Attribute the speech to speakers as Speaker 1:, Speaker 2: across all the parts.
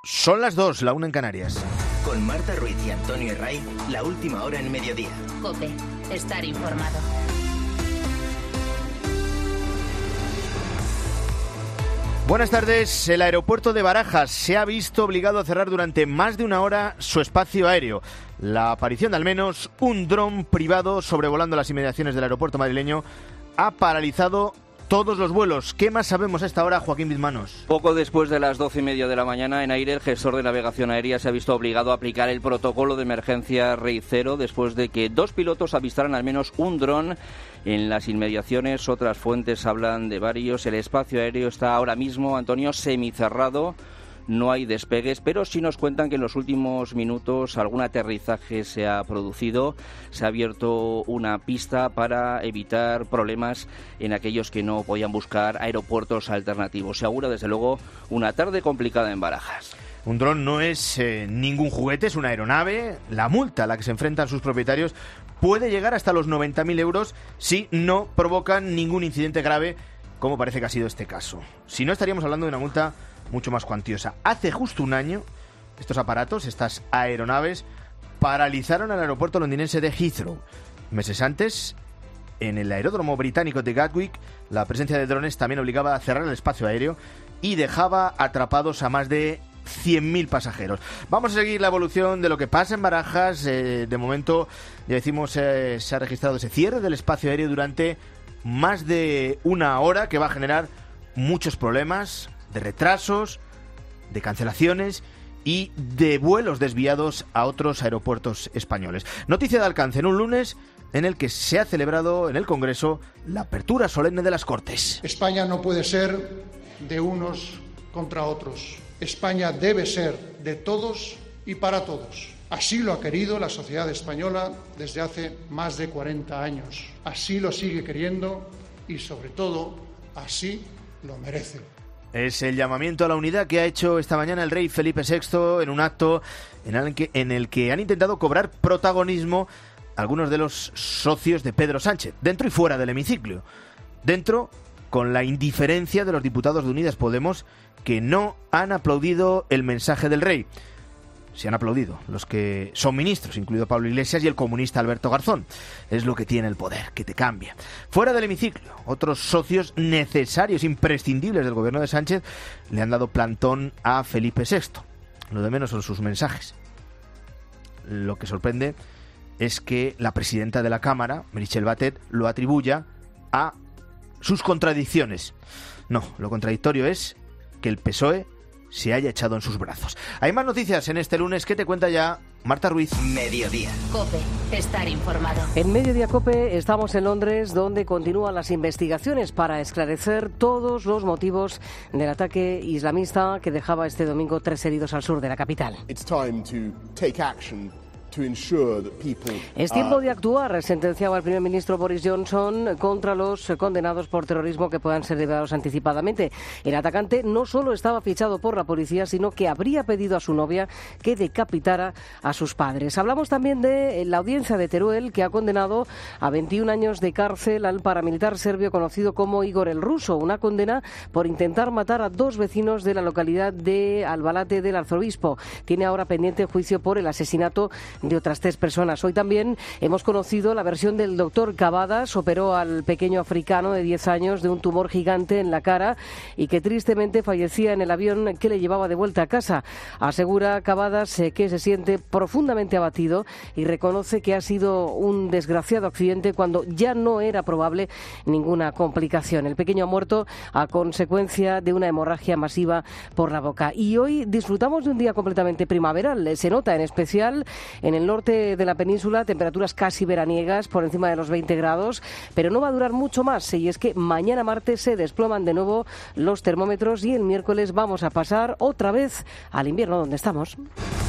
Speaker 1: Son las 2, la 1 en Canarias.
Speaker 2: Con Marta Ruiz y Antonio Herray, la última hora en mediodía.
Speaker 3: COPE, estar informado.
Speaker 1: Buenas tardes. El aeropuerto de Barajas se ha visto obligado a cerrar durante más de una hora su espacio aéreo. La aparición de al menos un dron privado sobrevolando las inmediaciones del aeropuerto madrileño ha paralizado todos los vuelos. ¿Qué más sabemos a esta hora, Joaquín Bizmanos?
Speaker 4: Poco después de las 12:30 de la mañana, en aire, el gestor de navegación aérea se ha visto obligado a aplicar el protocolo de emergencia Rey Cero después de que 2 pilotos avistaran al menos un dron en las inmediaciones. Otras fuentes hablan de varios. El espacio aéreo está ahora mismo, Antonio, semicerrado. No hay despegues, pero sí nos cuentan que en los últimos minutos algún aterrizaje se ha producido. Se ha abierto una pista para evitar problemas en aquellos que no podían buscar aeropuertos alternativos. Se augura, desde luego, una tarde complicada en Barajas.
Speaker 1: Un dron no es ningún juguete, es una aeronave. La multa a la que se enfrentan sus propietarios puede llegar hasta los 90.000 euros si no provocan ningún incidente grave, como parece que ha sido este caso. Si no, estaríamos hablando de una multa mucho más cuantiosa. Hace justo un año, estos aparatos, estas aeronaves, paralizaron el aeropuerto londinense de Heathrow. Meses antes, en el aeródromo británico de Gatwick, la presencia de drones también obligaba a cerrar el espacio aéreo y dejaba atrapados a más de 100.000 pasajeros. Vamos a seguir la evolución de lo que pasa en Barajas. De momento, ya decimos, se ha registrado ese cierre del espacio aéreo durante más de una hora, que va a generar muchos problemas de retrasos, de cancelaciones y de vuelos desviados a otros aeropuertos españoles. Noticia de alcance en un lunes en el que se ha celebrado en el Congreso la apertura solemne de las Cortes.
Speaker 5: España no puede ser de unos contra otros. España debe ser de todos y para todos. Así lo ha querido la sociedad española desde hace más de 40 años. Así lo sigue queriendo y, sobre todo, así lo merece.
Speaker 1: Es el llamamiento a la unidad que ha hecho esta mañana el rey Felipe VI en un acto en el que han intentado cobrar protagonismo algunos de los socios de Pedro Sánchez, dentro y fuera del hemiciclo. Dentro, con la indiferencia de los diputados de Unidas Podemos, que no han aplaudido el mensaje del rey. Se han aplaudido los que son ministros, incluido Pablo Iglesias y el comunista Alberto Garzón. Es lo que tiene el poder, que te cambia. Fuera del hemiciclo, otros socios necesarios, imprescindibles del gobierno de Sánchez, le han dado plantón a Felipe VI. Lo de menos son sus mensajes. Lo que sorprende es que la presidenta de la Cámara, Meritxell Batet, lo atribuya a sus contradicciones. No, lo contradictorio es que el PSOE se haya echado en sus brazos. Hay más noticias en este lunes. ¿Qué te cuenta ya Marta Ruiz?
Speaker 2: Mediodía.
Speaker 3: COPE, estar informado.
Speaker 6: En Mediodía COPE estamos en Londres, donde continúan las investigaciones para esclarecer todos los motivos del ataque islamista que dejaba este domingo 3 heridos al sur de la capital. Es tiempo de actuar, sentenciaba el primer ministro Boris Johnson, contra los condenados por terrorismo que puedan ser liberados anticipadamente. El atacante no solo estaba fichado por la policía, sino que habría pedido a su novia que decapitara a sus padres. Hablamos también de la audiencia de Teruel, que ha condenado a 21 años de cárcel al paramilitar serbio conocido como Igor el Ruso, una condena por intentar matar a 2 vecinos de la localidad de Albalate del Arzobispo. Tiene ahora pendiente juicio por el asesinato de otras 3 personas. Hoy también hemos conocido la versión del doctor Cavadas. Operó al pequeño africano de 10 años de un tumor gigante en la cara y que tristemente fallecía en el avión que le llevaba de vuelta a casa. Asegura Cavadas que se siente profundamente abatido y reconoce que ha sido un desgraciado accidente cuando ya no era probable ninguna complicación. El pequeño ha muerto a consecuencia de una hemorragia masiva por la boca. Y hoy disfrutamos de un día completamente primaveral. Se nota en especial en el norte de la península temperaturas casi veraniegas por encima de los 20 grados, pero no va a durar mucho más, y es que mañana martes se desploman de nuevo los termómetros y el miércoles vamos a pasar otra vez al invierno donde estamos.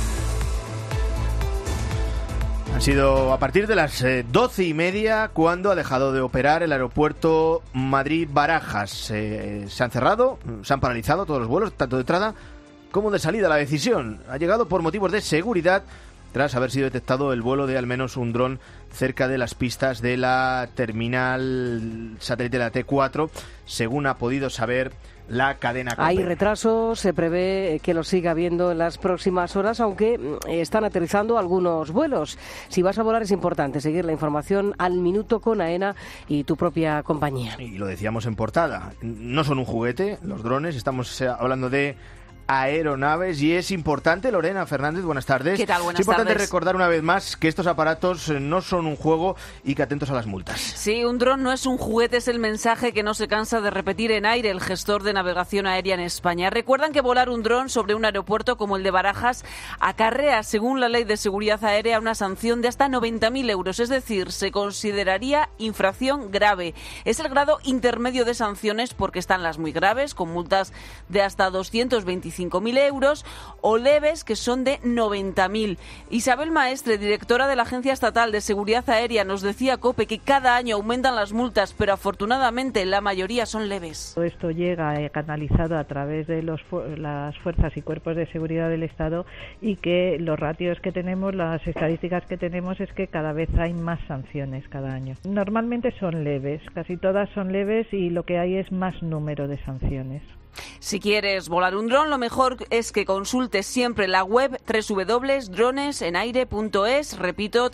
Speaker 1: Han sido a partir de las 12:30 cuando ha dejado de operar el aeropuerto Madrid-Barajas. Se han cerrado, se han paralizado todos los vuelos, tanto de entrada como de salida. La decisión ha llegado por motivos de seguridad tras haber sido detectado el vuelo de al menos un dron cerca de las pistas de la terminal satélite de la T4, según ha podido saber la cadena COPE.
Speaker 6: Hay retrasos, se prevé que los siga habiendo en las próximas horas, aunque están aterrizando algunos vuelos. Si vas a volar es importante seguir la información al minuto con AENA y tu propia compañía.
Speaker 1: Y lo decíamos en portada, no son un juguete los drones, estamos hablando de aeronaves y es importante, Lorena Fernández, buenas tardes.
Speaker 7: ¿Qué tal? Buenas
Speaker 1: tardes. Es importante
Speaker 7: tardes.
Speaker 1: recordar una vez más que estos aparatos no son un juego y que atentos a las multas.
Speaker 7: Sí, un dron no es un juguete, es el mensaje que no se cansa de repetir en Aire, el gestor de navegación aérea en España. Recuerdan que volar un dron sobre un aeropuerto como el de Barajas acarrea, según la Ley de Seguridad Aérea, una sanción de hasta 90.000 euros, es decir, se consideraría infracción grave. Es el grado intermedio de sanciones porque están las muy graves, con multas de hasta 225.000 euros, o leves, que son de 90.000. Isabel Maestre, directora de la Agencia Estatal de Seguridad Aérea, nos decía a COPE que cada año aumentan las multas, pero afortunadamente la mayoría son leves.
Speaker 8: Todo esto llega canalizado a través de las fuerzas y cuerpos de seguridad del Estado, y que los ratios que tenemos, las estadísticas que tenemos, es que cada vez hay más sanciones cada año. Normalmente son leves, casi todas son leves, y lo que hay es más número de sanciones.
Speaker 7: Si quieres volar un dron, lo mejor es que consultes siempre la web www.dronesenaire.es, repito,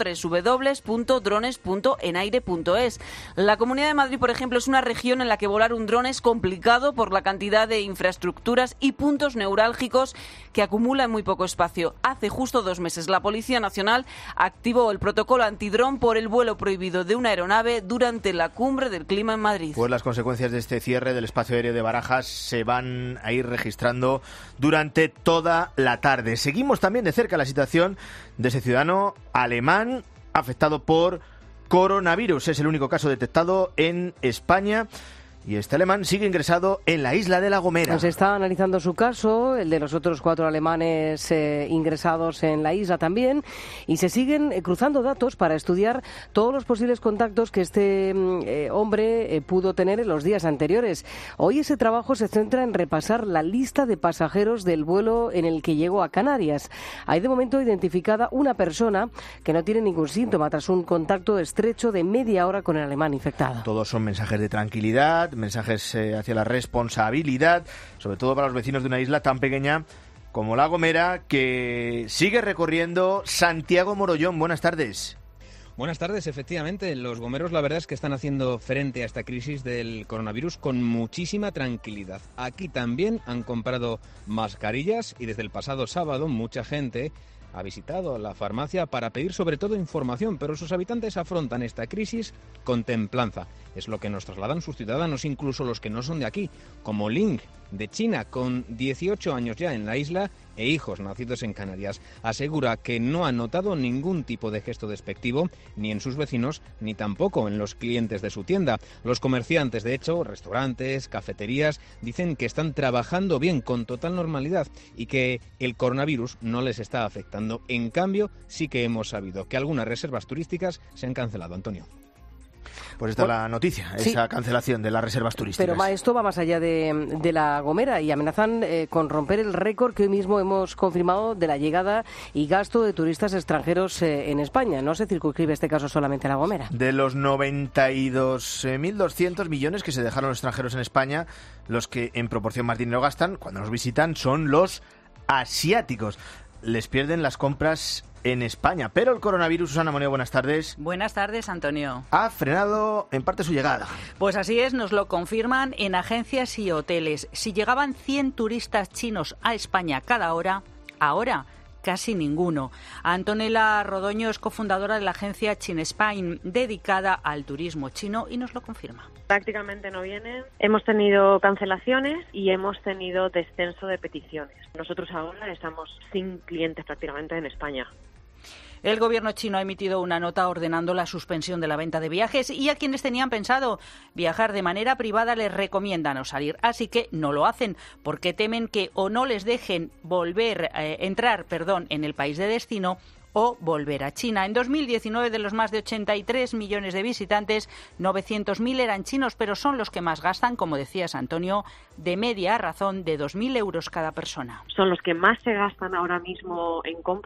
Speaker 7: www.drones.enaire.es. La Comunidad de Madrid, por ejemplo, es una región en la que volar un dron es complicado por la cantidad de infraestructuras y puntos neurálgicos que acumula en muy poco espacio. Hace justo 2 meses, la Policía Nacional activó el protocolo antidrón por el vuelo prohibido de una aeronave durante la Cumbre del Clima en Madrid.
Speaker 1: Pues las consecuencias de este cierre del espacio aéreo de Barajas se van a ir registrando durante toda la tarde. Seguimos también de cerca la situación de ese ciudadano alemán afectado por coronavirus. Es el único caso detectado en España. Y este alemán sigue ingresado en la isla de La Gomera.
Speaker 6: Se está analizando su caso, el de los otros 4 alemanes ingresados en la isla también, y se siguen cruzando datos para estudiar todos los posibles contactos que este hombre pudo tener en los días anteriores. Hoy ese trabajo se centra en repasar la lista de pasajeros del vuelo en el que llegó a Canarias. Hay de momento identificada una persona que no tiene ningún síntoma tras un contacto estrecho de media hora con el alemán infectado.
Speaker 1: Todos son mensajes de tranquilidad, mensajes hacia la responsabilidad, sobre todo para los vecinos de una isla tan pequeña como La Gomera, que sigue recorriendo Santiago Morollón. Buenas tardes.
Speaker 9: Buenas tardes, efectivamente. Los gomeros, la verdad es que están haciendo frente a esta crisis del coronavirus con muchísima tranquilidad. Aquí también han comprado mascarillas y desde el pasado sábado mucha gente ha visitado la farmacia para pedir sobre todo información, pero sus habitantes afrontan esta crisis con templanza. Es lo que nos trasladan sus ciudadanos, incluso los que no son de aquí, como Ling, de China, con 18 años ya en la isla e hijos nacidos en Canarias. Asegura que no ha notado ningún tipo de gesto despectivo, ni en sus vecinos, ni tampoco en los clientes de su tienda. Los comerciantes, de hecho, restaurantes, cafeterías, dicen que están trabajando bien, con total normalidad, y que el coronavirus no les está afectando. En cambio, sí que hemos sabido que algunas reservas turísticas se han cancelado, Antonio.
Speaker 1: Pues esta es la noticia,
Speaker 6: sí,
Speaker 1: esa cancelación de las reservas turísticas.
Speaker 6: Pero esto va más allá de La Gomera y amenazan con romper el récord que hoy mismo hemos confirmado de la llegada y gasto de turistas extranjeros en España. No se circunscribe este caso solamente a La Gomera.
Speaker 1: De los 92.200 millones que se dejaron los extranjeros en España, los que en proporción más dinero gastan cuando nos visitan son los asiáticos. Les pierden las compras en España. Pero el coronavirus, Susana Moneo, buenas tardes.
Speaker 10: Buenas tardes, Antonio.
Speaker 1: Ha frenado en parte su llegada.
Speaker 10: Pues así es, nos lo confirman en agencias y hoteles. Si llegaban 100 turistas chinos a España cada hora, ahora casi ninguno. Antonella Rodoño es cofundadora de la agencia Chinespain, dedicada al turismo chino, y nos lo confirma.
Speaker 11: Prácticamente no vienen. Hemos tenido cancelaciones y hemos tenido descenso de peticiones. Nosotros ahora estamos sin clientes prácticamente en España.
Speaker 10: El gobierno chino ha emitido una nota ordenando la suspensión de la venta de viajes y a quienes tenían pensado viajar de manera privada les recomienda no salir. Así que no lo hacen porque temen que o no les dejen entrar en el país de destino o volver a China. En 2019, de los más de 83 millones de visitantes, 900.000 eran chinos, pero son los que más gastan, como decías, Antonio, de media a razón de 2.000 euros cada persona.
Speaker 11: Son los que más se gastan ahora mismo en compras.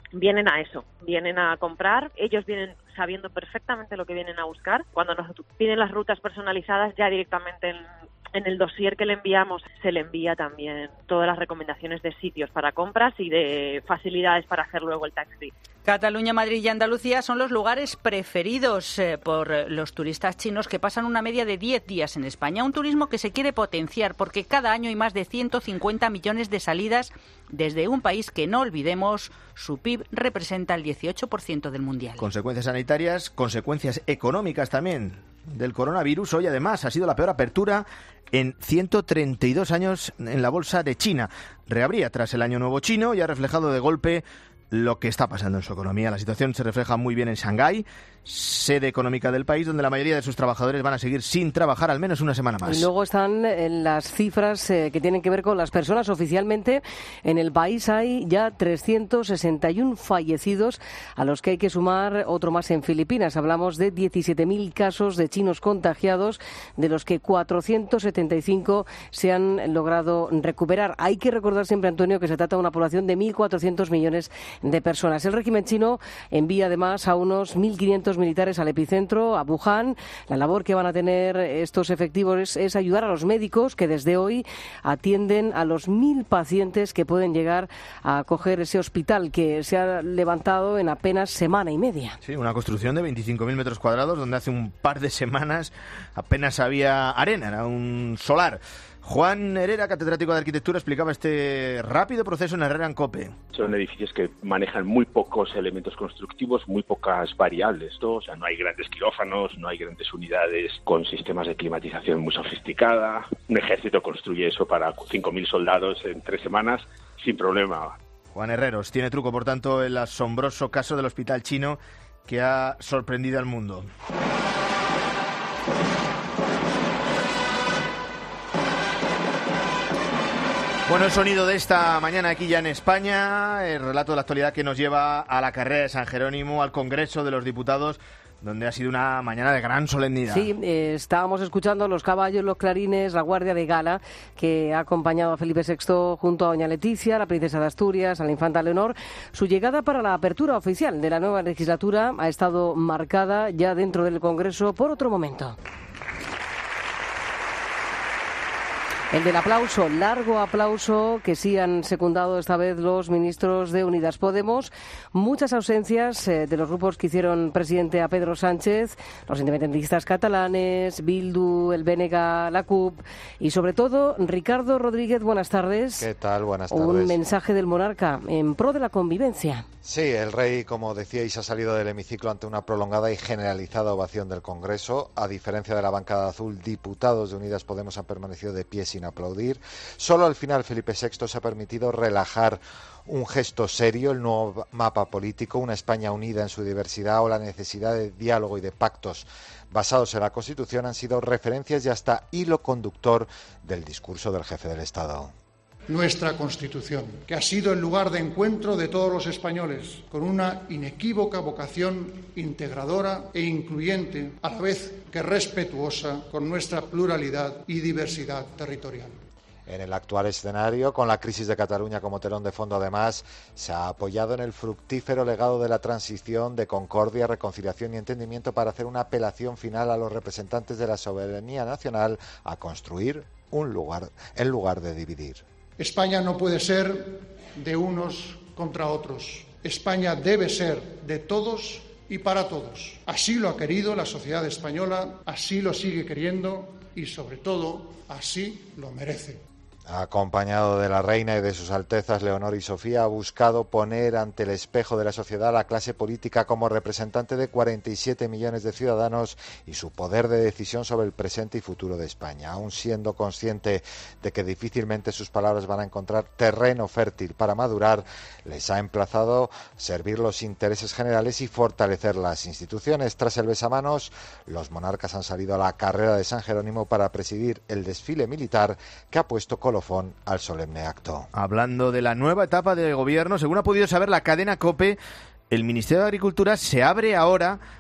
Speaker 11: vienen a eso, vienen a comprar, ellos vienen sabiendo perfectamente lo que vienen a buscar. Cuando nos piden las rutas personalizadas, ya directamente en el dossier que le enviamos se le envía también todas las recomendaciones de sitios para compras y de facilidades para hacer luego el tax-free.
Speaker 10: Cataluña, Madrid y Andalucía son los lugares preferidos por los turistas chinos que pasan una media de 10 días en España. Un turismo que se quiere potenciar porque cada año hay más de 150 millones de salidas desde un país que, no olvidemos, su PIB representa el 18% del mundial.
Speaker 1: Consecuencias sanitarias, consecuencias económicas también del coronavirus. Hoy, además, ha sido la peor apertura en 132 años en la bolsa de China. Reabría tras el Año Nuevo chino y ha reflejado de golpe lo que está pasando en su economía. La situación se refleja muy bien en Shanghái, sede económica del país, donde la mayoría de sus trabajadores van a seguir sin trabajar al menos una semana más.
Speaker 6: Y luego están las cifras que tienen que ver con las personas. Oficialmente en el país hay ya 361 fallecidos, a los que hay que sumar otro más en Filipinas. Hablamos de 17.000 casos de chinos contagiados, de los que 475 se han logrado recuperar. Hay que recordar siempre, Antonio, que se trata de una población de 1.400 millones de personas. El régimen chino envía además a unos 1.500 militares al epicentro, a Wuhan. La labor que van a tener estos efectivos es ayudar a los médicos que desde hoy atienden a los 1.000 pacientes que pueden llegar a acoger ese hospital que se ha levantado en apenas semana y media.
Speaker 1: Sí, una construcción de 25.000 metros cuadrados donde hace un par de semanas apenas había arena, era un solar. Juan Herrera, catedrático de Arquitectura, explicaba este rápido proceso en Herrera en COPE.
Speaker 12: Son edificios que manejan muy pocos elementos constructivos, muy pocas variables, ¿no? O sea, no hay grandes quirófanos, no hay grandes unidades con sistemas de climatización muy sofisticada. Un ejército construye eso para 5.000 soldados en 3 semanas sin problema.
Speaker 1: Juan Herreros, tiene truco, por tanto, el asombroso caso del hospital chino que ha sorprendido al mundo. Bueno, el sonido de esta mañana aquí ya en España, el relato de la actualidad que nos lleva a la carrera de San Jerónimo, al Congreso de los Diputados, donde ha sido una mañana de gran solemnidad.
Speaker 6: Sí, estábamos escuchando los caballos, los clarines, la guardia de gala que ha acompañado a Felipe VI junto a doña Leticia, la princesa de Asturias, a la infanta Leonor. Su llegada para la apertura oficial de la nueva legislatura ha estado marcada ya dentro del Congreso por otro momento. El del aplauso, largo aplauso que sí han secundado esta vez los ministros de Unidas Podemos. Muchas ausencias de los grupos que hicieron presidente a Pedro Sánchez, los independentistas catalanes, Bildu, el BNG, la CUP y sobre todo Ricardo Rodríguez, buenas tardes.
Speaker 13: ¿Qué tal? Buenas tardes.
Speaker 6: Un mensaje del monarca en pro de la convivencia.
Speaker 13: Sí, el rey, como decíais, ha salido del hemiciclo ante una prolongada y generalizada ovación del Congreso. A diferencia de la bancada azul, diputados de Unidas Podemos han permanecido de pie sin aplaudir. Solo al final Felipe VI se ha permitido relajar un gesto serio, el nuevo mapa político, una España unida en su diversidad o la necesidad de diálogo y de pactos basados en la Constitución han sido referencias y hasta hilo conductor del discurso del jefe del Estado.
Speaker 5: Nuestra Constitución, que ha sido el lugar de encuentro de todos los españoles, con una inequívoca vocación integradora e incluyente, a la vez que respetuosa con nuestra pluralidad y diversidad territorial.
Speaker 13: En el actual escenario, con la crisis de Cataluña como telón de fondo, además, se ha apoyado en el fructífero legado de la transición, de concordia, reconciliación y entendimiento para hacer una apelación final a los representantes de la soberanía nacional a construir un lugar en lugar de dividir.
Speaker 5: España no puede ser de unos contra otros. España debe ser de todos y para todos. Así lo ha querido la sociedad española, así lo sigue queriendo y, sobre todo, así lo merece.
Speaker 13: Acompañado de la reina y de sus altezas Leonor y Sofía, ha buscado poner ante el espejo de la sociedad a la clase política como representante de 47 millones de ciudadanos y su poder de decisión sobre el presente y futuro de España. Aun siendo consciente de que difícilmente sus palabras van a encontrar terreno fértil para madurar, les ha emplazado a servir los intereses generales y fortalecer las instituciones. Tras el besamanos, los monarcas han salido a la carrera de San Jerónimo para presidir el desfile militar que ha puesto colofón al solemne acto.
Speaker 1: Hablando de la nueva etapa de gobierno, según ha podido saber la cadena COPE, el Ministerio de Agricultura se abre ahora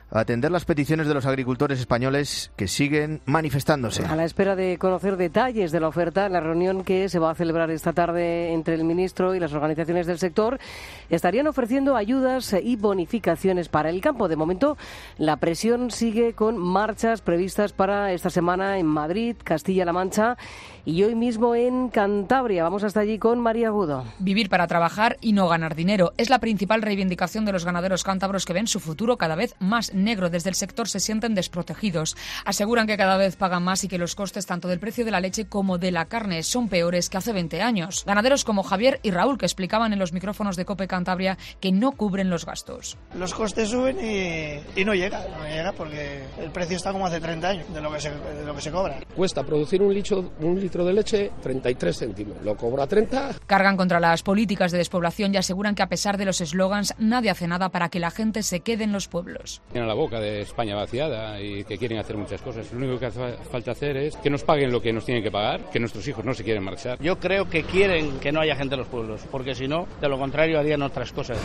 Speaker 1: atender las peticiones de los agricultores españoles que siguen manifestándose.
Speaker 6: A la espera de conocer detalles de la oferta, la reunión que se va a celebrar esta tarde entre el ministro y las organizaciones del sector estarían ofreciendo ayudas y bonificaciones para el campo. De momento, la presión sigue con marchas previstas para esta semana en Madrid, Castilla-La Mancha y hoy mismo en Cantabria. Vamos hasta allí con María Agudo.
Speaker 14: Vivir para trabajar y no ganar dinero es la principal reivindicación de los ganaderos cántabros, que ven su futuro cada vez más negro. Desde el sector se sienten desprotegidos. Aseguran que cada vez pagan más y que los costes tanto del precio de la leche como de la carne son peores que hace 20 años. Ganaderos como Javier y Raúl, que explicaban en los micrófonos de COPE Cantabria que no cubren los gastos.
Speaker 15: Los costes suben y no llega porque el precio está como hace 30 años de lo que se cobra.
Speaker 16: Cuesta producir un litro de leche 33 céntimos, lo cobra 30.
Speaker 14: Cargan contra las políticas de despoblación y aseguran que a pesar de los eslogans nadie hace nada para que la gente se quede en los pueblos.
Speaker 16: Tienen la boca de España vaciada y que quieren hacer muchas cosas. Lo único que hace falta hacer es que nos paguen lo que nos tienen que pagar, que nuestros hijos no se quieren marchar.
Speaker 15: Yo creo que quieren que no haya gente en los pueblos, porque si no, de lo contrario harían otras cosas.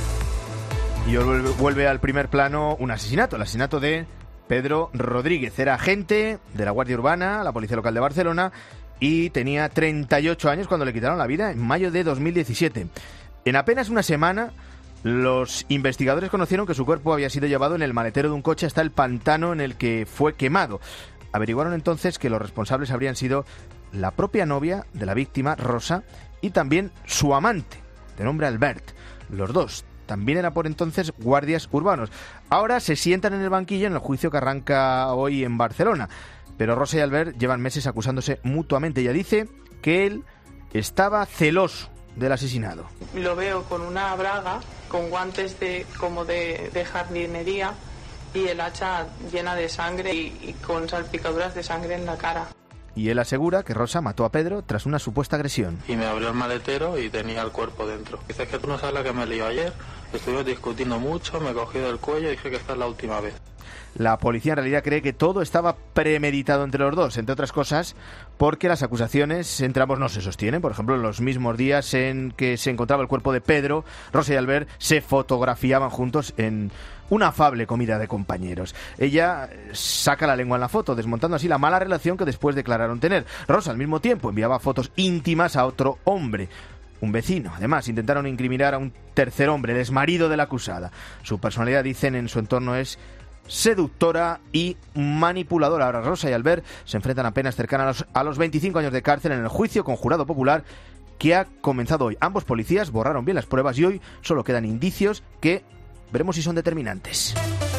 Speaker 1: Y hoy vuelve al primer plano un asesinato, el asesinato de Pedro Rodríguez. Era agente de la Guardia Urbana, la Policía Local de Barcelona, y tenía 38 años cuando le quitaron la vida en mayo de 2017. En apenas una semana, los investigadores conocieron que su cuerpo había sido llevado en el maletero de un coche hasta el pantano en el que fue quemado. Averiguaron entonces que los responsables habrían sido la propia novia de la víctima, Rosa, y también su amante, de nombre Albert. Los dos también eran por entonces guardias urbanos. Ahora se sientan en el banquillo en el juicio que arranca hoy en Barcelona. Pero Rosa y Albert llevan meses acusándose mutuamente. Ella dice que él estaba celoso del asesinado.
Speaker 17: Lo veo con una braga, con guantes de jardinería y el hacha llena de sangre y con salpicaduras de sangre en la cara.
Speaker 1: Y él asegura que Rosa mató a Pedro tras una supuesta agresión.
Speaker 17: Y me abrió el maletero y tenía el cuerpo dentro. Dices que tú no sabes la que me lió ayer. Estuvimos discutiendo mucho, me cogí del cuello y dije que esta es la última vez.
Speaker 1: La policía en realidad cree que todo estaba premeditado entre los dos, entre otras cosas porque las acusaciones entre ambos no se sostienen. Por ejemplo, en los mismos días en que se encontraba el cuerpo de Pedro, Rosa y Albert se fotografiaban juntos en una afable comida de compañeros. Ella saca la lengua en la foto, desmontando así la mala relación que después declararon tener. Rosa, al mismo tiempo, enviaba fotos íntimas a otro hombre, un vecino. Además, intentaron incriminar a un tercer hombre, el exmarido de la acusada. Su personalidad, dicen, en su entorno es seductora y manipuladora. Ahora Rosa y Albert se enfrentan apenas cercanas a los 25 años de cárcel en el juicio con jurado popular que ha comenzado hoy. Ambos policías borraron bien las pruebas y hoy solo quedan indicios que veremos si son determinantes.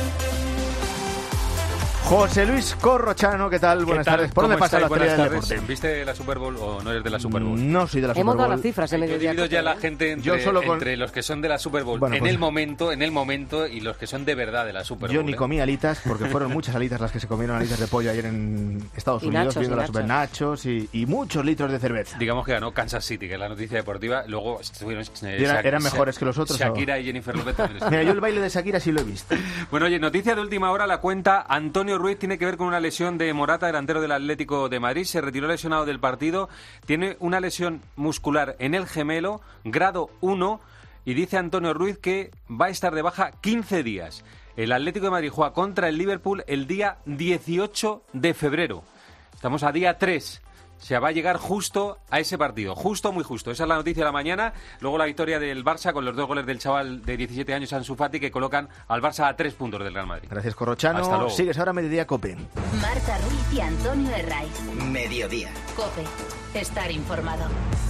Speaker 1: José Luis Corrochano, ¿qué tal? Buenas tardes. ¿Por dónde pasa la estrella del deporte?
Speaker 18: ¿Viste la Super Bowl o no eres de la Super Bowl?
Speaker 1: No soy de la Super Bowl.
Speaker 6: Hemos dado las cifras en
Speaker 18: Yo he dividido ya la gente entre los que son de la Super Bowl
Speaker 1: bueno,
Speaker 18: en el momento y los que son de verdad de la Super Bowl.
Speaker 1: Yo ni comí alitas porque fueron muchas alitas las que se comieron, alitas de pollo ayer en Estados Unidos, viendo las Super Nachos y muchos litros de cerveza.
Speaker 18: Digamos que ganó Kansas City, que es la noticia deportiva. Luego estuvieron
Speaker 1: ¿Eran mejores que los otros?
Speaker 18: Shakira y Jennifer López también.
Speaker 1: Mira, yo el baile de Shakira sí lo he visto.
Speaker 18: Bueno, oye, noticia de última hora, la cuenta Antonio Ruiz tiene que ver con una lesión de Morata, delantero del Atlético de Madrid. Se retiró lesionado del partido. Tiene una lesión muscular en el gemelo, grado 1, y dice Antonio Ruiz que va a estar de baja 15 días. El Atlético de Madrid juega contra el Liverpool el día 18 de febrero. Estamos a día 3. Se va a llegar justo a ese partido, justo, muy justo. Esa es la noticia de la mañana. Luego la victoria del Barça con los 2 goles del chaval de 17 años, Ansu Fati, que colocan al Barça a 3 puntos del Real Madrid.
Speaker 1: Gracias, Corrochano.
Speaker 18: Hasta luego.
Speaker 1: Sigues ahora Mediodía COPE.
Speaker 3: Marta Ruiz y Antonio Herraiz.
Speaker 2: Mediodía.
Speaker 3: COPE. Estar informado.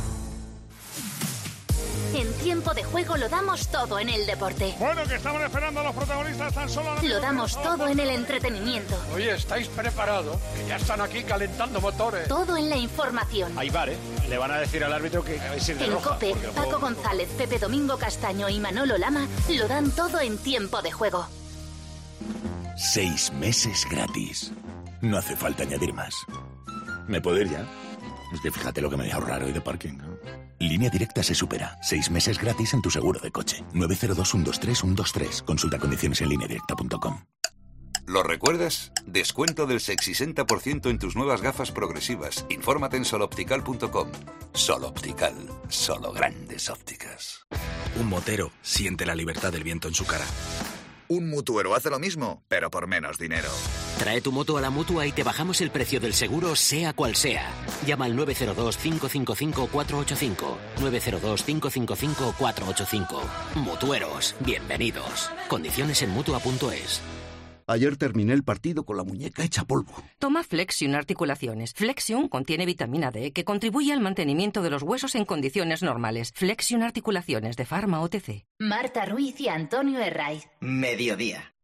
Speaker 3: En tiempo de juego lo damos todo en el deporte.
Speaker 19: Bueno, que estamos esperando a los protagonistas tan solo.
Speaker 3: Lo damos todo en el entretenimiento.
Speaker 19: Oye, ¿estáis preparados? Que ya están aquí calentando motores.
Speaker 3: Todo en la información.
Speaker 19: Hay VAR, ¿eh? Le van a decir al árbitro que va a ir de
Speaker 3: en
Speaker 19: roja.
Speaker 3: COPE, Paco González, Pepe Domingo Castaño y Manolo Lama lo dan todo en tiempo de juego.
Speaker 20: 6 meses gratis. No hace falta añadir más. ¿Me puedo ir ya? Es que fíjate lo que me voy a ahorrar hoy de parking, ¿no? Línea Directa se supera. 6 meses gratis en tu seguro de coche. 902-123-123. Consulta condiciones en lineadirecta.com.
Speaker 21: ¿Lo recuerdas? Descuento del 60% en tus nuevas gafas progresivas. Infórmate en soloptical.com. Sol Optical. Solo grandes ópticas.
Speaker 22: Un motero siente la libertad del viento en su cara.
Speaker 4: Un mutuero hace lo mismo, pero por menos dinero.
Speaker 22: Trae tu moto a la Mutua y te bajamos el precio del seguro, sea cual sea. Llama al 902-555-485. 902-555-485. Mutueros, bienvenidos. Condiciones en Mutua.es.
Speaker 23: Ayer terminé el partido con la muñeca hecha polvo.
Speaker 24: Toma Flexion Articulaciones. Flexion contiene vitamina D que contribuye al mantenimiento de los huesos en condiciones normales. Flexion Articulaciones de Pharma OTC.
Speaker 3: Marta Ruiz y Antonio Herraiz.
Speaker 2: Mediodía.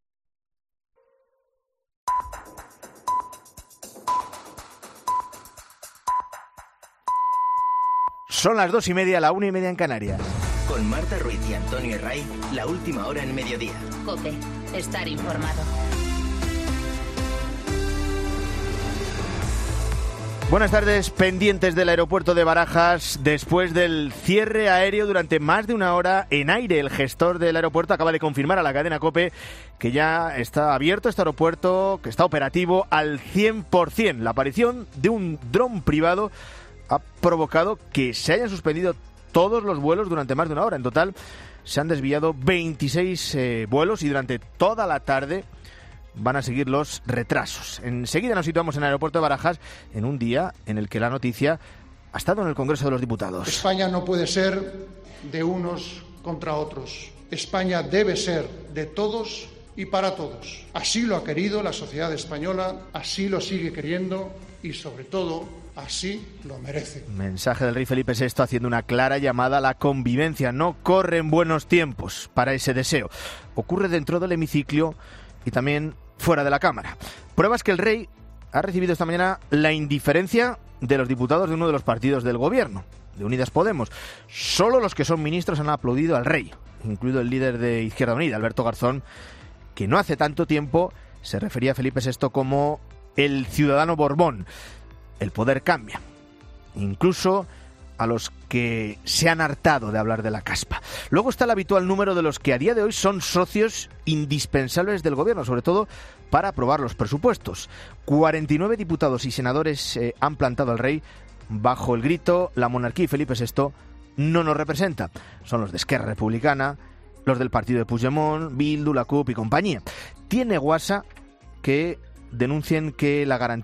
Speaker 1: Son las 2:30, la 1:30 en Canarias.
Speaker 2: Con Marta Ruiz y Antonio Herraiz, la última hora en Mediodía.
Speaker 3: COPE. Estar informado.
Speaker 1: Buenas tardes, pendientes del aeropuerto de Barajas. Después del cierre aéreo durante más de una hora en aire, el gestor del aeropuerto acaba de confirmar a la cadena COPE que ya está abierto este aeropuerto, que está operativo al 100%. La aparición de un dron privado ha provocado que se hayan suspendido todos los vuelos durante más de una hora. En total se han desviado 26 vuelos y durante toda la tarde van a seguir los retrasos. Enseguida nos situamos en el aeropuerto de Barajas en un día en el que la noticia ha estado en el Congreso de los Diputados.
Speaker 5: España no puede ser de unos contra otros. España debe ser de todos y para todos. Así lo ha querido la sociedad española, así lo sigue queriendo y, sobre todo, así lo merece.
Speaker 1: Mensaje del rey Felipe VI haciendo una clara llamada a la convivencia. No corren buenos tiempos para ese deseo. Ocurre dentro del hemiciclo y también fuera de la Cámara. Pruebas que el rey ha recibido esta mañana la indiferencia de los diputados de uno de los partidos del gobierno, de Unidas Podemos. Solo los que son ministros han aplaudido al rey, incluido el líder de Izquierda Unida, Alberto Garzón, que no hace tanto tiempo se refería a Felipe VI como el ciudadano Borbón. El poder cambia, incluso a los que se han hartado de hablar de la caspa. Luego está el habitual número de los que a día de hoy son socios indispensables del gobierno, sobre todo para aprobar los presupuestos. 49 diputados y senadores han plantado al rey bajo el grito «La monarquía y Felipe VI no nos representa». Son los de Esquerra Republicana, los del partido de Puigdemont, Bildu, la CUP y compañía. Tiene guasa que denuncien que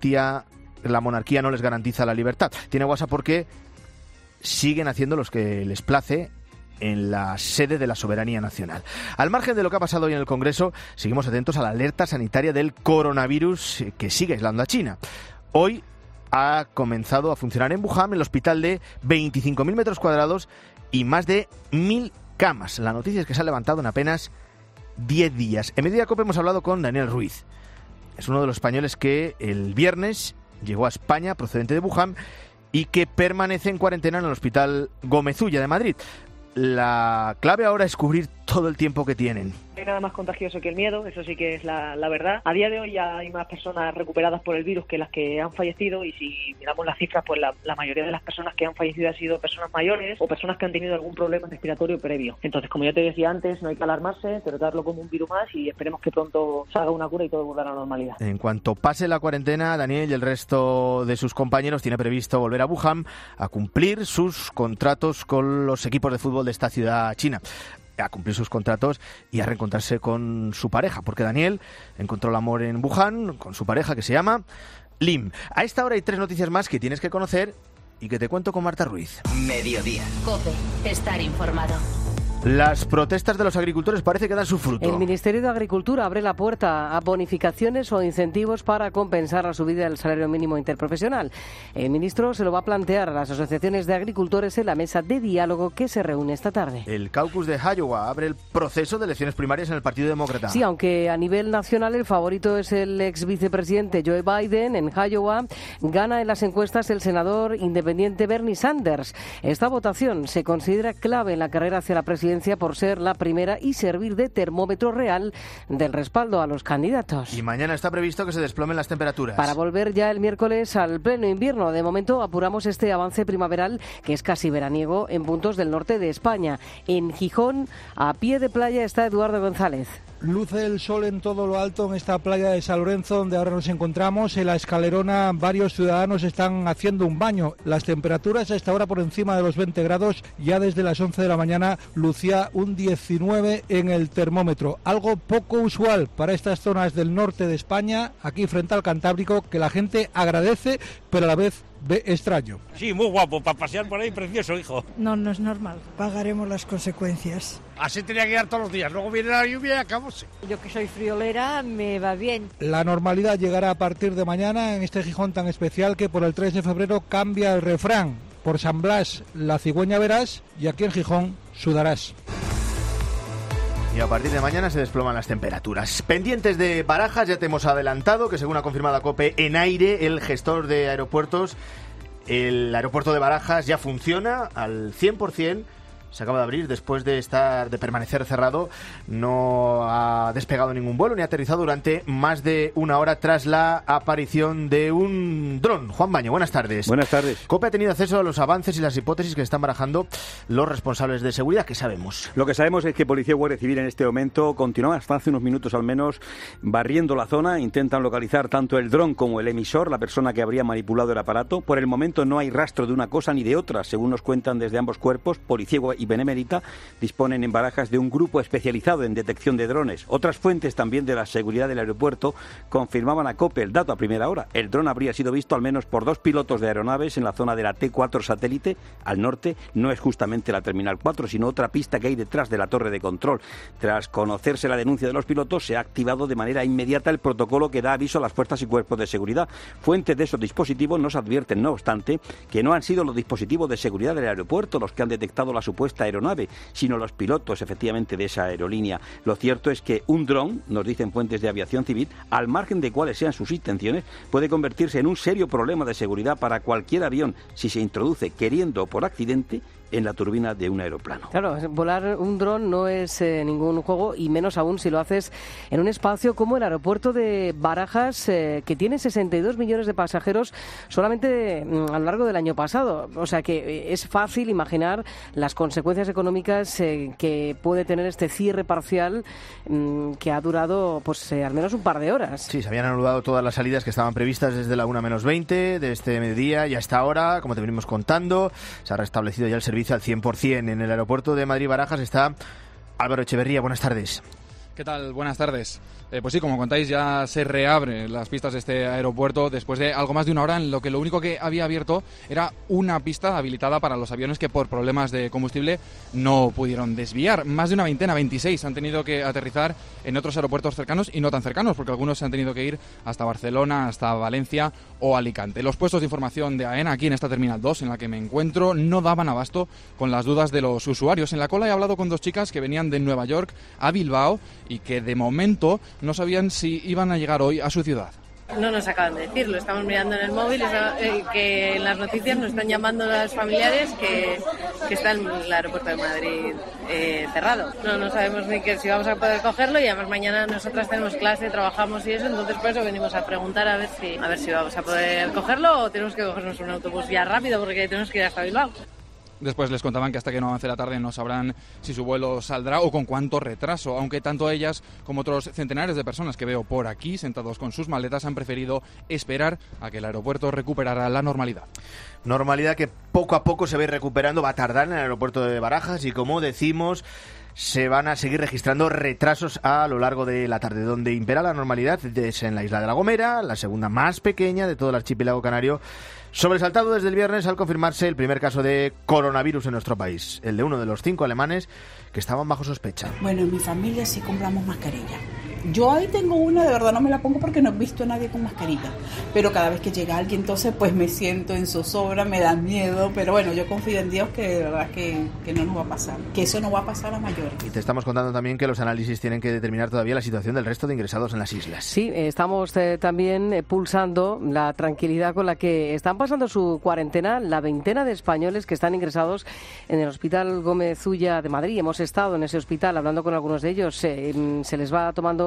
Speaker 1: la monarquía no les garantiza la libertad. Tiene guasa porque siguen haciendo los que les place en la sede de la soberanía nacional. Al margen de lo que ha pasado hoy en el Congreso, seguimos atentos a la alerta sanitaria del coronavirus que sigue aislando a China. Hoy ha comenzado a funcionar en Wuhan el hospital de 25.000 metros cuadrados y más de 1.000 camas. La noticia es que se ha levantado en apenas 10 días. En Mediodía COPE hemos hablado con Daniel Ruiz. Es uno de los españoles que el viernes llegó a España procedente de Wuhan y que permanece en cuarentena en el Hospital Gómez Ulla de Madrid. La clave ahora es cubrir todo el tiempo que tienen.
Speaker 25: No hay nada más contagioso que el miedo, eso sí que es la verdad. A día de hoy ya hay más personas recuperadas por el virus que las que han fallecido, y si miramos las cifras, pues la mayoría de las personas que han fallecido han sido personas mayores o personas que han tenido algún problema respiratorio previo. Entonces, como ya te decía antes, no hay que alarmarse, tratarlo como un virus más y esperemos que pronto salga una cura y todo vuelva a la normalidad.
Speaker 1: En cuanto pase la cuarentena, Daniel y el resto de sus compañeros tiene previsto volver a Wuhan a cumplir sus contratos con los equipos de fútbol de esta ciudad china, a cumplir sus contratos y a reencontrarse con su pareja, porque Daniel encontró el amor en Wuhan con su pareja, que se llama Lim. A esta hora hay 3 noticias más que tienes que conocer y que te cuento con Marta Ruiz.
Speaker 2: Mediodía.
Speaker 3: COPE. Estar informado.
Speaker 1: Las protestas de los agricultores parece que dan su fruto.
Speaker 6: El Ministerio de Agricultura abre la puerta a bonificaciones o incentivos para compensar la subida del salario mínimo interprofesional. El ministro se lo va a plantear a las asociaciones de agricultores en la mesa de diálogo que se reúne esta tarde.
Speaker 1: El caucus de Iowa abre el proceso de elecciones primarias en el Partido Demócrata.
Speaker 6: Sí, aunque a nivel nacional el favorito es el ex vicepresidente Joe Biden, en Iowa gana en las encuestas el senador independiente Bernie Sanders. Esta votación se considera clave en la carrera hacia la presidencia por ser la primera y servir de termómetro real del respaldo a los candidatos.
Speaker 1: Y mañana está previsto que se desplomen las temperaturas.
Speaker 6: Para volver ya el miércoles al pleno invierno. De momento apuramos este avance primaveral que es casi veraniego en puntos del norte de España. En Gijón, a pie de playa, está Eduardo González.
Speaker 7: Luce el sol en todo lo alto en esta playa de San Lorenzo, donde ahora nos encontramos. En la escalerona varios ciudadanos están haciendo un baño. Las temperaturas a esta hora por encima de los 20 grados. Ya desde las 11 de la mañana lucía un 19 en el termómetro. Algo poco usual para estas zonas del norte de España, aquí frente al Cantábrico, que la gente agradece, pero a la vez ve extraño.
Speaker 8: Sí, muy guapo, para pasear por ahí, precioso, hijo.
Speaker 9: No, no es normal. Pagaremos las consecuencias.
Speaker 8: Así tenía que ir todos los días, luego viene la lluvia y acabóse.
Speaker 9: Yo que soy friolera, me va bien.
Speaker 7: La normalidad llegará a partir de mañana en este Gijón tan especial que por el 3 de febrero cambia el refrán. Por San Blas la cigüeña verás y aquí en Gijón sudarás.
Speaker 1: Y a partir de mañana se desploman las temperaturas. Pendientes de Barajas, ya te hemos adelantado que según ha confirmado COPE en aire, el gestor de aeropuertos, el aeropuerto de Barajas ya funciona al 100%. Se acaba de abrir después de permanecer cerrado. No ha despegado ningún vuelo ni ha aterrizado durante más de una hora tras la aparición de un dron. Juan Baño, buenas tardes.
Speaker 10: Buenas tardes.
Speaker 1: COPE ha tenido acceso a los avances y las hipótesis que están barajando los responsables de seguridad. ¿Qué sabemos?
Speaker 10: Lo que sabemos es que Policía y Guardia Civil en este momento continúan hasta hace unos minutos al menos barriendo la zona. Intentan localizar tanto el dron como el emisor, la persona que habría manipulado el aparato. Por el momento no hay rastro de una cosa ni de otra, según nos cuentan desde ambos cuerpos. Policía y Benemérita disponen en Barajas de un grupo especializado en detección de drones. Otras fuentes también de la seguridad del aeropuerto confirmaban a COPE el dato a primera hora. El dron habría sido visto al menos por 2 pilotos de aeronaves en la zona de la T4 satélite, al norte. No es justamente la Terminal 4, sino otra pista que hay detrás de la torre de control. Tras conocerse la denuncia de los pilotos, se ha activado de manera inmediata el protocolo que da aviso a las fuerzas y cuerpos de seguridad. Fuentes de esos dispositivos nos advierten, no obstante, que no han sido los dispositivos de seguridad del aeropuerto los que han detectado la supuesta aeronave, sino los pilotos, efectivamente, de esa aerolínea. Lo cierto es que un dron, nos dicen fuentes de aviación civil, al margen de cuáles sean sus intenciones, puede convertirse en un serio problema de seguridad para cualquier avión si se introduce, queriendo o por accidente, en la turbina de un aeroplano.
Speaker 6: Claro, volar un dron no es ningún juego, y menos aún si lo haces en un espacio como el aeropuerto de Barajas, que tiene 62 millones de pasajeros solamente a lo largo del año pasado. O sea que es fácil imaginar las consecuencias económicas que puede tener este cierre parcial que ha durado pues al menos un par de horas.
Speaker 1: Sí, se habían anulado todas las salidas que estaban previstas desde la 1:20 de este mediodía y hasta ahora, como te venimos contando. Se ha restablecido ya el servicio al 100%. En el aeropuerto de Madrid-Barajas está Álvaro Echeverría. Buenas tardes.
Speaker 11: ¿Qué tal? Buenas tardes. Pues sí, como contáis, ya se reabren las pistas de este aeropuerto después de algo más de una hora en lo que lo único que había abierto era una pista habilitada para los aviones que por problemas de combustible no pudieron desviar. Más de una veintena, 26, han tenido que aterrizar en otros aeropuertos cercanos y no tan cercanos, porque algunos se han tenido que ir hasta Barcelona, hasta Valencia o Alicante. Los puestos de información de AENA aquí en esta Terminal 2, en la que me encuentro, no daban abasto con las dudas de los usuarios. En la cola he hablado con 2 chicas que venían de Nueva York a Bilbao y que de momento no sabían si iban a llegar hoy a su ciudad.
Speaker 26: No nos acaban de decir, lo estamos mirando en el móvil, que en las noticias nos están llamando los familiares que está en el aeropuerto de Madrid cerrado. No sabemos ni si vamos a poder cogerlo, y además mañana nosotras tenemos clase, trabajamos y eso, entonces por eso venimos a preguntar a ver si vamos a poder cogerlo o tenemos que cogernos un autobús ya rápido porque tenemos que ir hasta Bilbao.
Speaker 11: Después les contaban que hasta que no avance la tarde no sabrán si su vuelo saldrá o con cuánto retraso, aunque tanto ellas como otros centenares de personas que veo por aquí sentados con sus maletas han preferido esperar a que el aeropuerto recuperara la normalidad.
Speaker 1: Normalidad que poco a poco se va recuperando, va a tardar en el aeropuerto de Barajas y, como decimos, se van a seguir registrando retrasos a lo largo de la tarde. Donde impera la normalidad es en la isla de La Gomera, la segunda más pequeña de todo el archipiélago canario, sobresaltado desde el viernes al confirmarse el primer caso de coronavirus en nuestro país, el de uno de los 5 alemanes que estaban bajo sospecha.
Speaker 27: Bueno, en mi familia sí compramos mascarilla. Yo ahí tengo una, de verdad no me la pongo porque no he visto a nadie con mascarilla. Pero cada vez que llega alguien, entonces pues me siento en zozobra, me da miedo. Pero bueno, yo confío en Dios que de verdad que no nos va a pasar. Que eso no va a pasar a mayores.
Speaker 1: Y te estamos contando también que los análisis tienen que determinar todavía la situación del resto de ingresados en las islas.
Speaker 6: Sí, estamos también pulsando la tranquilidad con la que están pasando su cuarentena la veintena de españoles que están ingresados en el Hospital Gómez Ulla de Madrid. Hemos estado en ese hospital hablando con algunos de ellos. Se les va tomando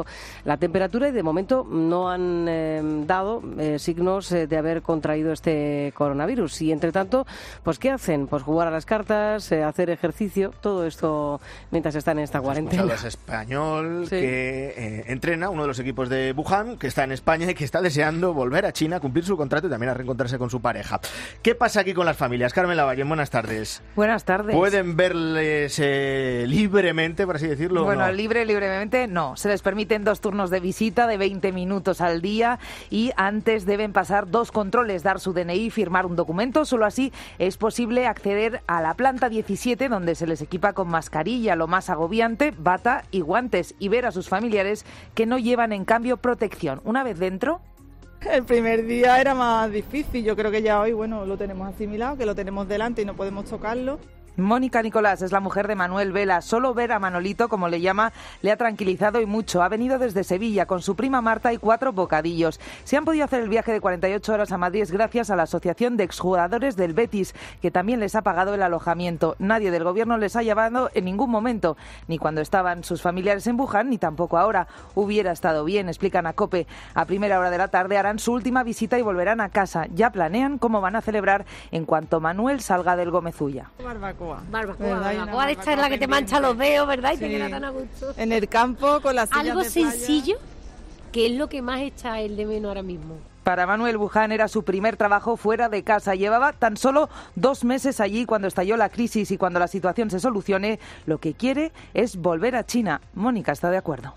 Speaker 6: la temperatura y de momento no han dado signos de haber contraído este coronavirus. Y entre tanto, pues ¿qué hacen? Pues jugar a las cartas, hacer ejercicio, todo esto mientras están en esta cuarentena.
Speaker 1: Es español, sí, que entrena uno de los equipos de Wuhan, que está en España y que está deseando volver a China, cumplir su contrato y también a reencontrarse con su pareja. ¿Qué pasa aquí con las familias? Carmen Lavalle, buenas tardes.
Speaker 12: Buenas tardes.
Speaker 1: ¿Pueden verles libremente, por así decirlo?
Speaker 12: Bueno,
Speaker 1: no?
Speaker 12: Libremente no. Se les permiten 2 turnos de visita de 20 minutos al día y antes deben pasar 2 controles, dar su DNI y firmar un documento. Solo así es posible acceder a la planta 17, donde se les equipa con mascarilla, lo más agobiante, bata y guantes, y ver a sus familiares que no llevan en cambio protección. Una vez dentro...
Speaker 13: El primer día era más difícil, yo creo que ya hoy, lo tenemos asimilado, que lo tenemos delante y no podemos tocarlo.
Speaker 12: Mónica Nicolás es la mujer de Manuel Vela. Solo ver a Manolito, como le llama, le ha tranquilizado y mucho. Ha venido desde Sevilla con su prima Marta y 4 bocadillos. Se han podido hacer el viaje de 48 horas a Madrid gracias a la Asociación de Exjugadores del Betis, que también les ha pagado el alojamiento. Nadie del gobierno les ha llevado en ningún momento, ni cuando estaban sus familiares en Wuhan, ni tampoco ahora. Hubiera estado bien, explican a COPE. A primera hora de la tarde harán su última visita y volverán a casa. Ya planean cómo van a celebrar en cuanto Manuel salga del Gomezulla.
Speaker 14: Barbacoa de esta es la que te mancha los dedos, ¿verdad? Y te queda tan a gusto.
Speaker 13: En el campo, con las sillas
Speaker 14: algo
Speaker 13: de playa.
Speaker 14: Sencillo, que es lo que más echa el de menos ahora mismo.
Speaker 12: Para Manuel, Wuhan era su primer trabajo fuera de casa. Llevaba tan solo 2 meses allí cuando estalló la crisis, y cuando la situación se solucione, lo que quiere es volver a China. Mónica está de acuerdo.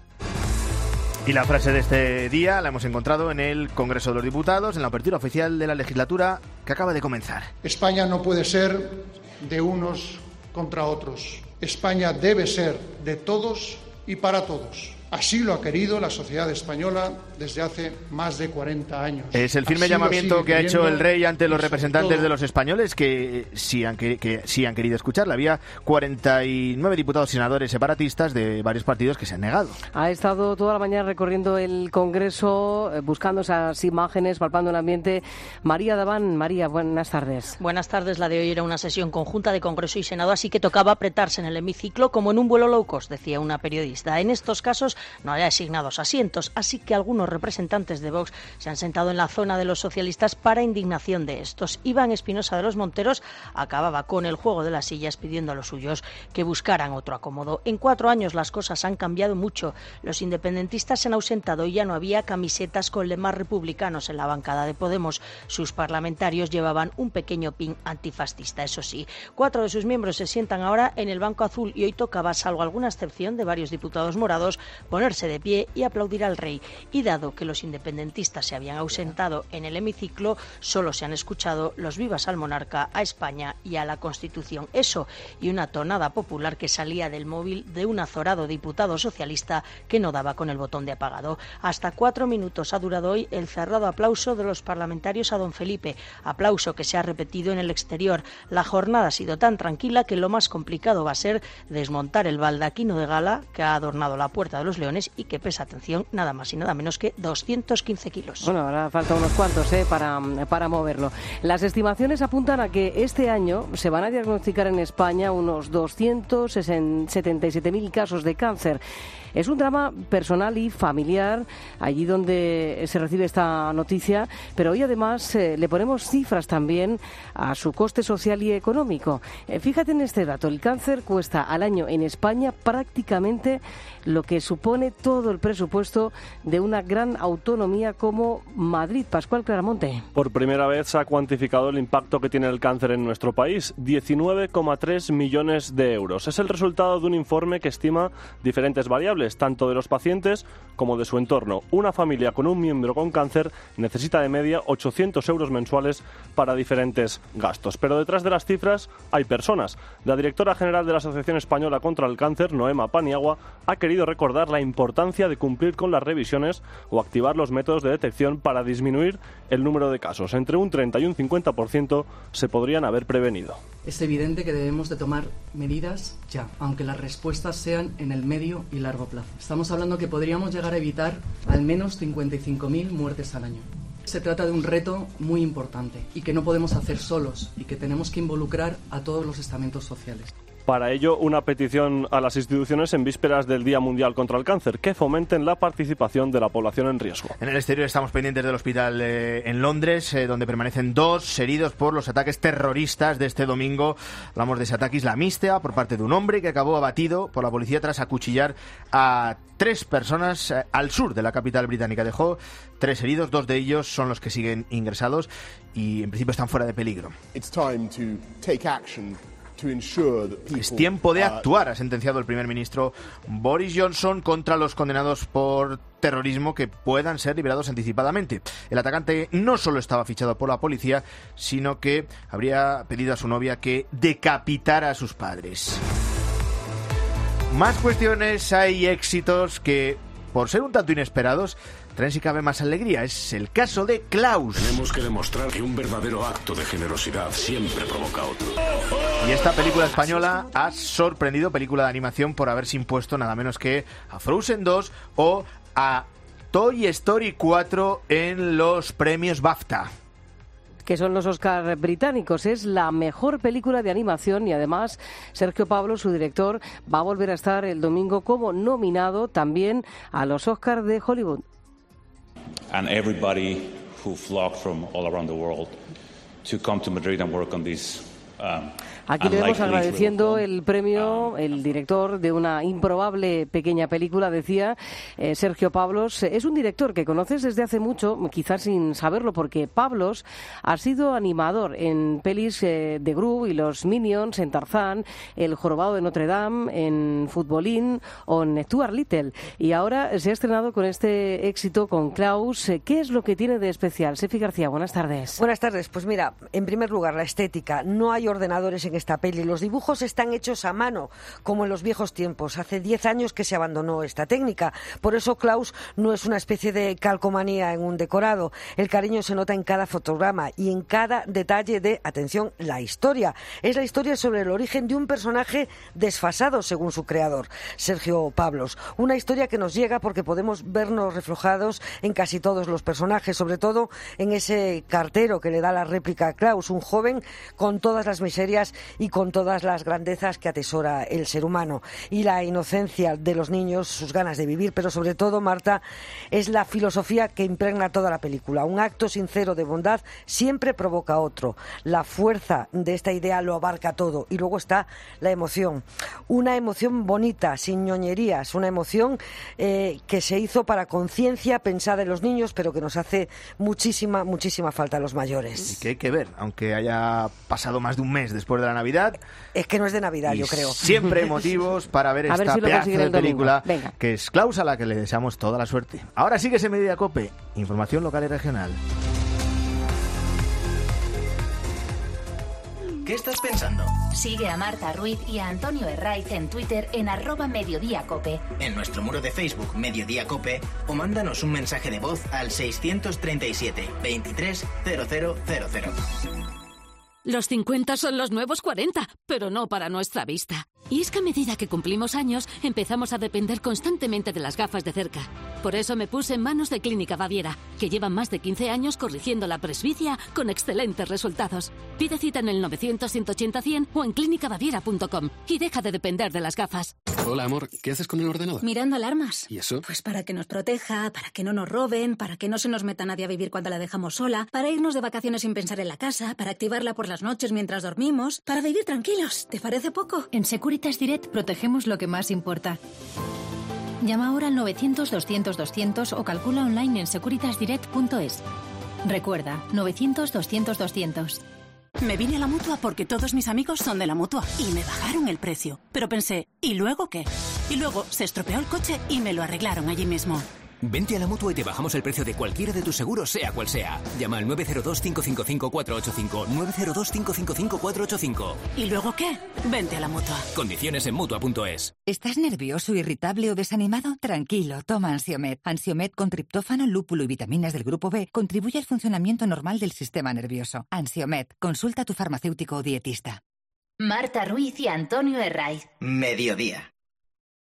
Speaker 1: Y la frase de este día la hemos encontrado en el Congreso de los Diputados, en la apertura oficial de la legislatura que acaba de comenzar.
Speaker 5: España no puede ser de unos contra otros. España debe ser de todos y para todos. Así lo ha querido la sociedad española desde hace más de 40 años.
Speaker 1: Es el firme llamamiento que ha hecho el rey ante los representantes de los españoles, que sí han querido escucharla. Había 49 diputados y senadores separatistas de varios partidos que se han negado.
Speaker 6: Ha estado toda la mañana recorriendo el Congreso, buscando esas imágenes, palpando el ambiente. María Daván. María, buenas tardes.
Speaker 15: Buenas tardes. La de hoy era una sesión conjunta de Congreso y Senado, así que tocaba apretarse en el hemiciclo como en un vuelo low cost, decía una periodista. En estos casos no hay asignados asientos, así que algunos representantes de Vox se han sentado en la zona de los socialistas para indignación de estos. Iván Espinosa de los Monteros acababa con el juego de las sillas pidiendo a los suyos que buscaran otro acomodo. En 4 años las cosas han cambiado mucho. Los independentistas se han ausentado y ya no había camisetas con lemas republicanos en la bancada de Podemos. Sus parlamentarios llevaban un pequeño pin antifascista, eso sí. 4 de sus miembros se sientan ahora en el banco azul y hoy tocaba, salvo alguna excepción de varios diputados morados, ponerse de pie y aplaudir al rey. Y dado que los independentistas se habían ausentado en el hemiciclo, solo se han escuchado los vivas al monarca, a España y a la Constitución. Eso y una tonada popular que salía del móvil de un azorado diputado socialista que no daba con el botón de apagado. Hasta 4 minutos ha durado hoy el cerrado aplauso de los parlamentarios a don Felipe, aplauso que se ha repetido en el exterior. La jornada ha sido tan tranquila que lo más complicado va a ser desmontar el baldaquino de gala que ha adornado la Puerta de los Leones y que pesa, atención, nada más y nada menos que 215 kilos.
Speaker 6: Bueno, ahora falta unos cuantos para moverlo. Las estimaciones apuntan a que este año se van a diagnosticar en España unos 277.000 casos de cáncer. Es un drama personal y familiar allí donde se recibe esta noticia, pero hoy además le ponemos cifras también a su coste social y económico. Fíjate en este dato, el cáncer cuesta al año en España prácticamente lo que supone todo el presupuesto de una gran autonomía como Madrid. Pascual Claramonte.
Speaker 16: Por primera vez se ha cuantificado el impacto que tiene el cáncer en nuestro país, 19,3 millones de euros. Es el resultado de un informe que estima diferentes variables, tanto de los pacientes como de su entorno. Una familia con un miembro con cáncer necesita de media 800 euros mensuales para diferentes gastos. Pero detrás de las cifras hay personas. La directora general de la Asociación Española contra el Cáncer, Noema Paniagua, ha querido recordar la importancia de cumplir con las revisiones o activar los métodos de detección para disminuir el número de casos. Entre un 30 y un 50% se podrían haber prevenido.
Speaker 17: Es evidente que debemos de tomar medidas ya, aunque las respuestas sean en el medio y largo plazo. Estamos hablando que podríamos llegar a evitar al menos 55.000 muertes al año. Se trata de un reto muy importante y que no podemos hacer solos y que tenemos que involucrar a todos los estamentos sociales.
Speaker 16: Para ello, una petición a las instituciones en vísperas del Día Mundial contra el Cáncer, que fomenten la participación de la población en riesgo.
Speaker 1: En el exterior estamos pendientes del hospital en Londres, donde permanecen 2 heridos por los ataques terroristas de este domingo. Hablamos de ese ataque islamista por parte de un hombre que acabó abatido por la policía tras acuchillar a 3 personas al sur de la capital británica. Dejó 3 heridos, 2 de ellos son los que siguen ingresados y en principio están fuera de peligro. Es tiempo de actuar, ha sentenciado el primer ministro Boris Johnson contra los condenados por terrorismo que puedan ser liberados anticipadamente. El atacante no solo estaba fichado por la policía, sino que habría pedido a su novia que decapitara a sus padres. Más cuestiones, hay éxitos que, por ser un tanto inesperados, traen si cabe más alegría. Es el caso de Klaus.
Speaker 4: Tenemos que demostrar que un verdadero acto de generosidad siempre provoca otro.
Speaker 1: Y esta película española ha sorprendido, película de animación, por haberse impuesto nada menos que a Frozen 2 o a Toy Story 4 en los premios BAFTA.
Speaker 6: Que son los Oscar británicos. Es la mejor película de animación y además Sergio Pablo, su director, va a volver a estar el domingo como nominado también a los Oscar de Hollywood.
Speaker 18: And everybody who flocked from all around the world to come to Madrid and work on this.
Speaker 6: Aquí le vemos agradeciendo el premio, el director de una improbable pequeña película, decía Sergio Pablos. Es un director que conoces desde hace mucho, quizás sin saberlo, porque Pablos ha sido animador en pelis de Gru y los Minions, en Tarzán, El jorobado de Notre Dame, en Futbolín o en Stuart Little. Y ahora se ha estrenado con este éxito con Klaus. ¿Qué es lo que tiene de especial? Sefi García, buenas tardes.
Speaker 19: Buenas tardes. Pues mira, en primer lugar, la estética. No hay ordenadores en esta peli. Los dibujos están hechos a mano, como en los viejos tiempos. Hace 10 años que se abandonó esta técnica. Por eso Klaus no es una especie de calcomanía en un decorado. El cariño se nota en cada fotograma y en cada detalle de, atención, la historia. Es la historia sobre el origen de un personaje desfasado, según su creador, Sergio Pablos. Una historia que nos llega porque podemos vernos reflejados en casi todos los personajes, sobre todo en ese cartero que le da la réplica a Klaus, un joven con todas las miserias y con todas las grandezas que atesora el ser humano. Y la inocencia de los niños, sus ganas de vivir, pero sobre todo, Marta, es la filosofía que impregna toda la película. Un acto sincero de bondad siempre provoca otro. La fuerza de esta idea lo abarca todo. Y luego está la emoción. Una emoción bonita, sin ñoñerías. Una emoción que se hizo para conciencia, pensada en los niños, pero que nos hace muchísima, muchísima falta a los mayores.
Speaker 1: Y que hay que ver, aunque haya pasado más de un mes después de la Navidad.
Speaker 19: Es que no es de Navidad, yo creo.
Speaker 1: Siempre hay motivos para ver esta pedazo de película que es Klaus, a la que le deseamos toda la suerte. Ahora sí que se Mediodía Cope, información local y regional.
Speaker 2: ¿Qué estás pensando?
Speaker 3: Sigue a Marta Ruiz y a Antonio Herraiz en Twitter en @mediodíacope.
Speaker 2: En nuestro muro de Facebook Mediodía Cope o mándanos un mensaje de voz al 637 23 0000.
Speaker 20: Los 50 son los nuevos 40, pero no para nuestra vista. Y es que a medida que cumplimos años, empezamos a depender constantemente de las gafas de cerca. Por eso me puse en manos de Clínica Baviera, que llevan más de 15 años corrigiendo la presbicia con excelentes resultados. Pide cita en el 900-180-100 o en clinicabaviera.com y deja de depender de las gafas.
Speaker 4: Hola, amor. ¿Qué haces con el ordenador?
Speaker 21: Mirando alarmas.
Speaker 4: ¿Y eso?
Speaker 21: Pues para que nos proteja, para que no nos roben, para que no se nos meta nadie a vivir cuando la dejamos sola, para irnos de vacaciones sin pensar en la casa, para activarla por las noches mientras dormimos, para vivir tranquilos. ¿Te parece poco?
Speaker 22: En Securitas Direct protegemos lo que más importa. Llama ahora al 900-200-200 o calcula online en securitasdirect.es. Recuerda, 900-200-200.
Speaker 23: Me vine a la Mutua porque todos mis amigos son de la Mutua y me bajaron el precio. Pero pensé, ¿y luego qué? Y luego se estropeó el coche y me lo arreglaron allí mismo.
Speaker 28: Vente a la Mutua y te bajamos el precio de cualquiera de tus seguros, sea cual sea. Llama al 902-555-485. 902-555-485.
Speaker 23: ¿Y luego qué? Vente a la Mutua.
Speaker 28: Condiciones en Mutua.es.
Speaker 29: ¿Estás nervioso, irritable o desanimado? Tranquilo, toma Ansiomed. Ansiomed con triptófano, lúpulo y vitaminas del grupo B contribuye al funcionamiento normal del sistema nervioso. Ansiomed, consulta a tu farmacéutico o dietista.
Speaker 3: Marta Ruiz y Antonio Herraiz.
Speaker 2: Mediodía.